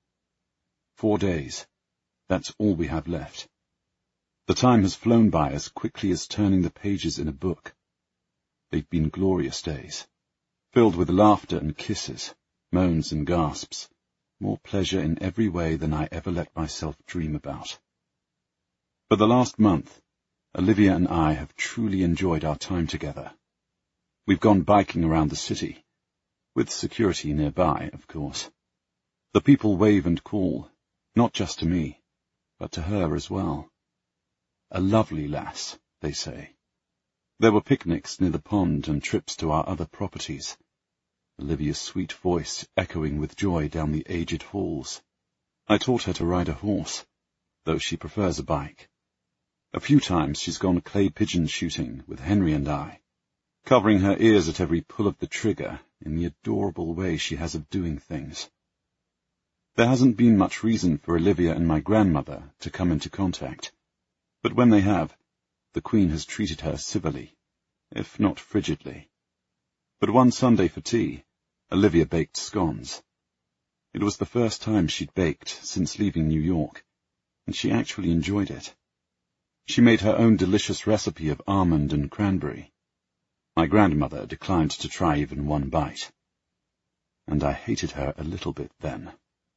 Four days, that's all we have left. The time has flown by as quickly as turning the pages in a book. They've been glorious days, filled with laughter and kisses, moans and gasps, more pleasure in every way than I ever let myself dream about. For the last month, Olivia and I have truly enjoyed our time together. We've gone biking around the city, with security nearby, of course. The people wave and call, not just to me, but to her as well. A lovely lass, they say. There were picnics near the pond and trips to our other properties, Olivia's sweet voice echoing with joy down the aged halls. I taught her to ride a horse, though she prefers a bike. A few times she's gone clay pigeon shooting with Henry and I, covering her ears at every pull of the trigger in the adorable way she has of doing things. There hasn't been much reason for Olivia and my grandmother to come into contact, but when they have, the Queen has treated her civilly, if not frigidly. But one Sunday for tea, Olivia baked scones. It was the first time she'd baked since leaving New York, and she actually enjoyed it. She made her own delicious recipe of almond and cranberry. My grandmother declined to try even one bite, and I hated her a little bit then.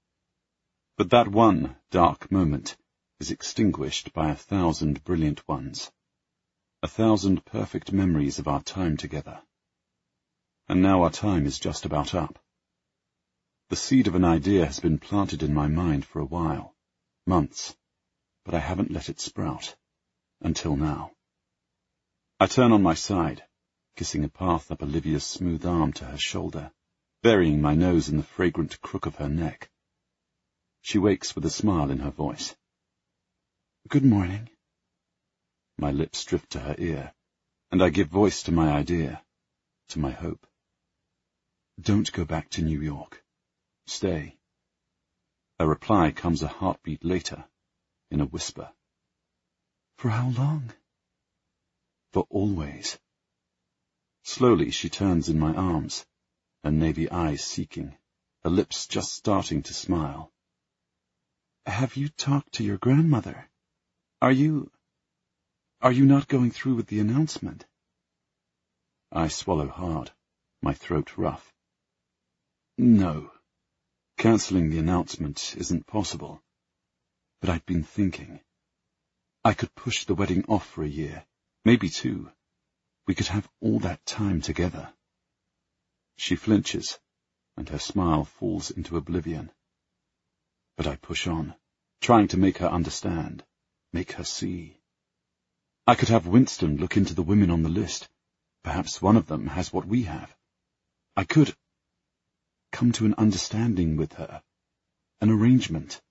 But that one dark moment is extinguished by a thousand brilliant ones, a thousand perfect memories of our time together. And now our time is just about up. The seed of an idea has been planted in my mind for a while, months, but I haven't let it sprout, until now. I turn on my side, kissing a path up Olivia's smooth arm to her shoulder, burying my nose in the fragrant crook of her neck. She wakes with a smile in her voice. Good morning. My lips drift to her ear, and I give voice to my idea, to my hope. Don't go back to New York. Stay. Her reply comes a heartbeat later, in a whisper. For how long? For always. Slowly she turns in my arms, her navy eyes seeking, her lips just starting to smile. Have you talked to your grandmother? Are you... Are you not going through with the announcement? I swallow hard, my throat rough. No. Cancelling the announcement isn't possible. But I'd been thinking. I could push the wedding off for a year, maybe two. We could have all that time together. She flinches, and her smile falls into oblivion. But I push on, trying to make her understand, make her see. I could have Winston look into the women on the list. Perhaps one of them has what we have. I could come to an understanding with her, an arrangement.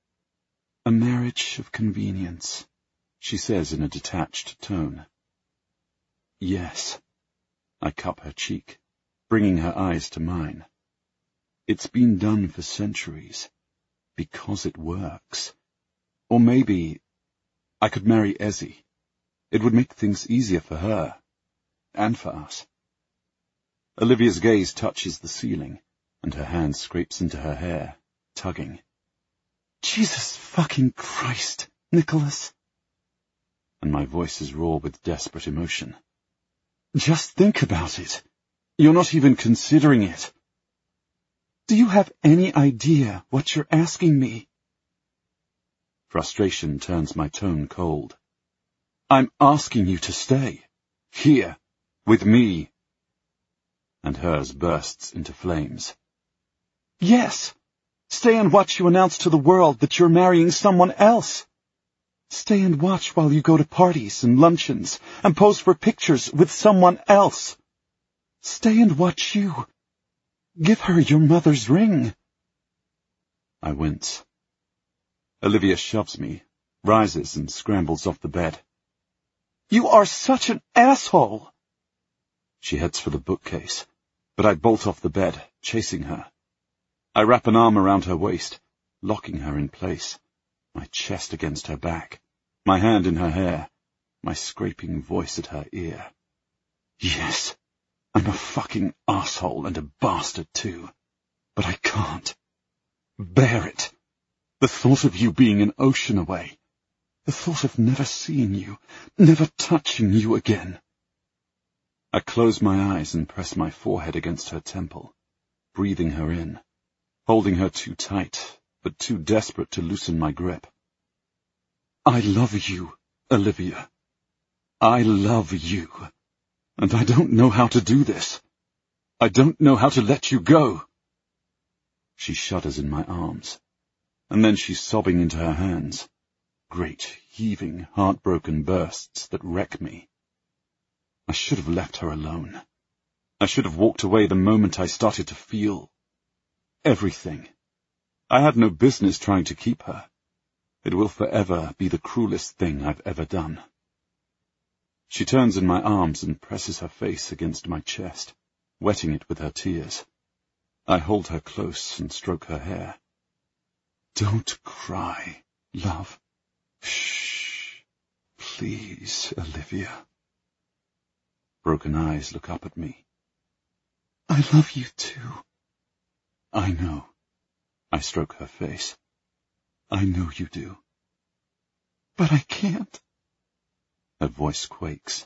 A marriage of convenience, she says in a detached tone. Yes. I cup her cheek, bringing her eyes to mine. It's been done for centuries, because it works. Or maybe I could marry Ezzy. It would make things easier for her, and for us. Olivia's gaze touches the ceiling, and her hand scrapes into her hair, tugging. Jesus fucking Christ, Nicholas. And my voice is raw with desperate emotion. Just think about it. You're not even considering it. Do you have any idea what you're asking me? Frustration turns my tone cold. I'm asking you to stay. Here. With me. And hers bursts into flames. Yes. Stay and watch you announce to the world that you're marrying someone else. Stay and watch while you go to parties and luncheons and pose for pictures with someone else. Stay and watch you. Give her your mother's ring. I wince. Olivia shoves me, rises and scrambles off the bed. You are such an asshole. She heads for the bookcase, but I bolt off the bed, chasing her. I wrap an arm around her waist, locking her in place, my chest against her back, my hand in her hair, my scraping voice at her ear. Yes, I'm a fucking asshole and a bastard too, but I can't bear it. The thought of you being an ocean away, the thought of never seeing you, never touching you again. I close my eyes and press my forehead against her temple, breathing her in, holding her too tight, but too desperate to loosen my grip. I love you, Olivia. I love you. And I don't know how to do this. I don't know how to let you go. She shudders in my arms, and then she's sobbing into her hands. Great, heaving, heartbroken bursts that wreck me. I should have left her alone. I should have walked away the moment I started to feel everything. I had no business trying to keep her. It will forever be the cruelest thing I've ever done. She turns in my arms and presses her face against my chest, wetting it with her tears. I hold her close and stroke her hair. Don't cry, love. Shh. Please, Olivia. Broken eyes look up at me. I love you too. I know. I stroke her face. I know you do. But I can't. Her voice quakes.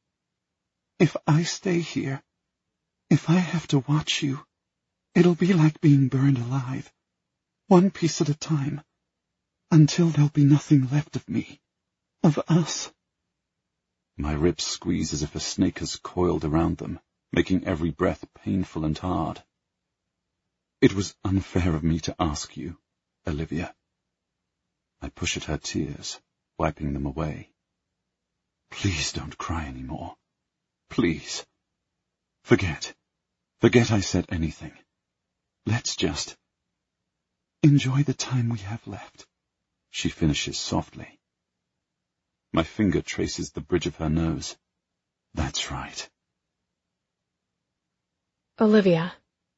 If I stay here, if I have to watch you, it'll be like being burned alive, one piece at a time, until there'll be nothing left of me, of us. My ribs squeeze as if a snake has coiled around them, making every breath painful and hard. It was unfair of me to ask you, Olivia. I push at her tears, wiping them away. Please don't cry anymore. Please. Forget. Forget I said anything. Let's just enjoy the time we have left, she finishes softly. My finger traces the bridge of her nose. That's right. Olivia.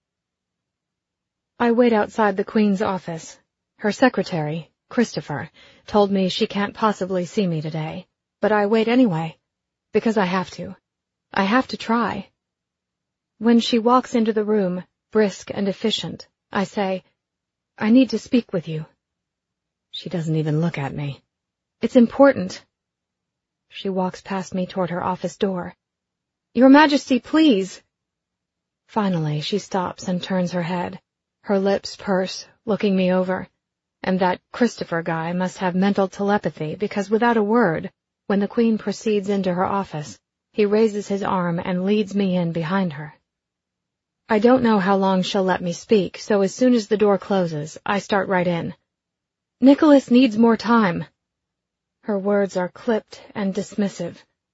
I wait outside the Queen's office. Her secretary, Christopher, told me she can't possibly see me today, but I wait anyway, because I have to. I have to try. When she walks into the room, brisk and efficient, I say, I need to speak with you. She doesn't even look at me. It's important. She walks past me toward her office door. Your Majesty, please! Finally, she stops and turns her head. Her lips purse, looking me over. And that Christopher guy must have mental telepathy, because without a word, when the Queen proceeds into her office, he raises his arm and leads me in behind her. I don't know how long she'll let me speak, so as soon as the door closes, I start right in. Nicholas needs more time. Her words are clipped and dismissive.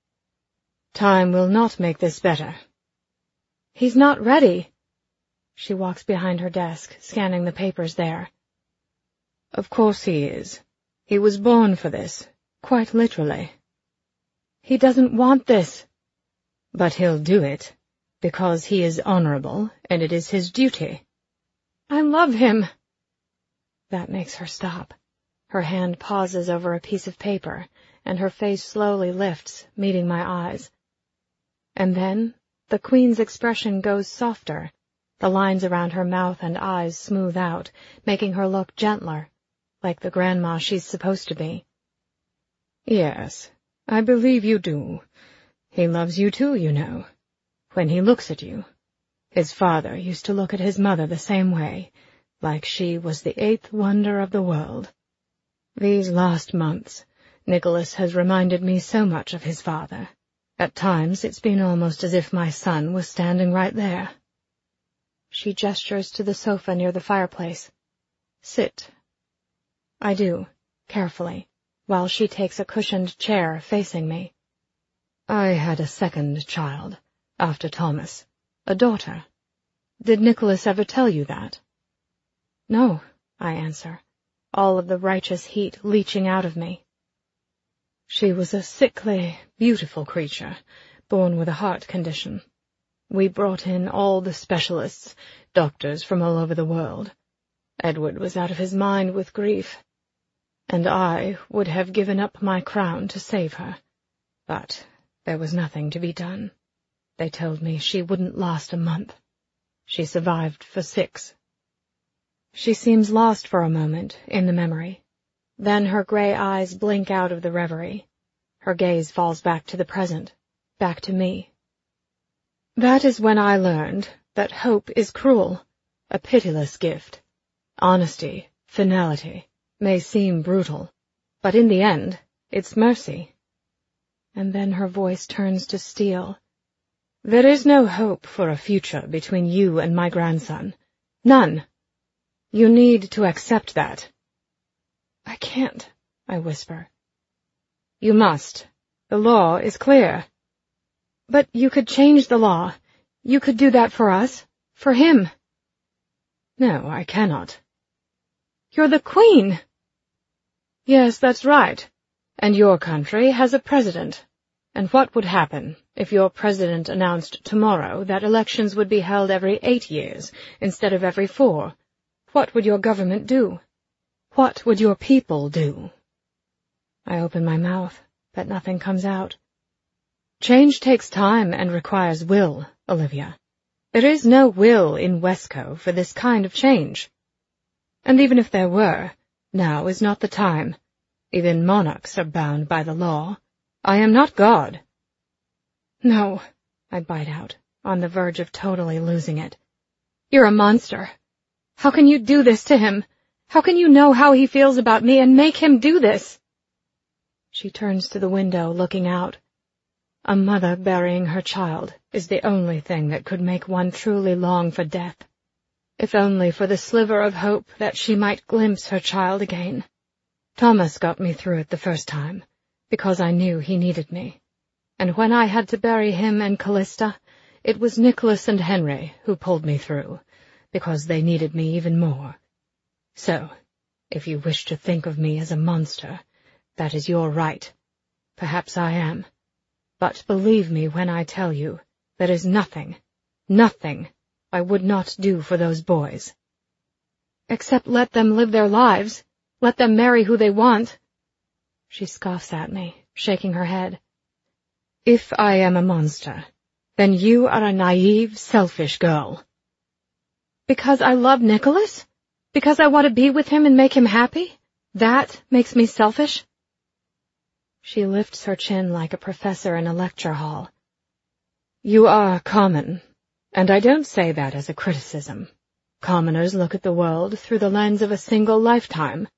Time will not make this better. He's not ready. She walks behind her desk, scanning the papers there. Of course he is. He was born for this, quite literally. He doesn't want this. But he'll do it, because he is honorable, and it is his duty. I love him. That makes her stop. Her hand pauses over a piece of paper, and her face slowly lifts, meeting my eyes. And then the Queen's expression goes softer. The lines around her mouth and eyes smooth out, making her look gentler, like the grandma she's supposed to be. Yes, I believe you do. He loves you too, you know. When he looks at you. His father used to look at his mother the same way, like she was the eighth wonder of the world. These last months, Nicholas has reminded me so much of his father. At times it's been almost as if my son was standing right there. She gestures to the sofa near the fireplace. Sit. I do, carefully, while she takes a cushioned chair facing me. I had a second child, after Thomas, a daughter. Did Nicholas ever tell you that? No, I answer, all of the righteous heat leaching out of me. She was a sickly, beautiful creature, born with a heart condition. We brought in all the specialists, doctors from all over the world. Edward was out of his mind with grief, and I would have given up my crown to save her. But there was nothing to be done. They told me she wouldn't last a month. She survived for six. She seems lost for a moment in the memory. Then her gray eyes blink out of the reverie. Her gaze falls back to the present, back to me. That is when I learned that hope is cruel, a pitiless gift. Honesty, finality, may seem brutal, but in the end, it's mercy. And then her voice turns to steel. There is no hope for a future between you and my grandson. None. You need to accept that. I can't, I whisper. You must. The law is clear. But you could change the law. You could do that for us, for him. No, I cannot. You're the Queen. Yes, that's right. And your country has a president. And what would happen if your president announced tomorrow that elections would be held every eight years instead of every four? What would your government do? What would your people do? I open my mouth, but nothing comes out. Change takes time and requires will, Olivia. There is no will in Wesco for this kind of change. And even if there were, now is not the time. Even monarchs are bound by the law. I am not God. No, I bite out, on the verge of totally losing it. You're a monster. How can you do this to him? How can you know how he feels about me and make him do this? She turns to the window, looking out. A mother burying her child is the only thing that could make one truly long for death, if only for the sliver of hope that she might glimpse her child again. Thomas got me through it the first time, because I knew he needed me. And when I had to bury him and Callista, it was Nicholas and Henry who pulled me through, because they needed me even more. So, if you wish to think of me as a monster, that is your right. Perhaps I am. But believe me when I tell you, there is nothing, nothing I would not do for those boys. Except let them live their lives, let them marry who they want. She scoffs at me, shaking her head. If I am a monster, then you are a naive, selfish girl. Because I love Nicholas? Because I want to be with him and make him happy? That makes me selfish? She lifts her chin like a professor in a lecture hall. You are common, and I don't say that as a criticism. Commoners look at the world through the lens of a single lifetime,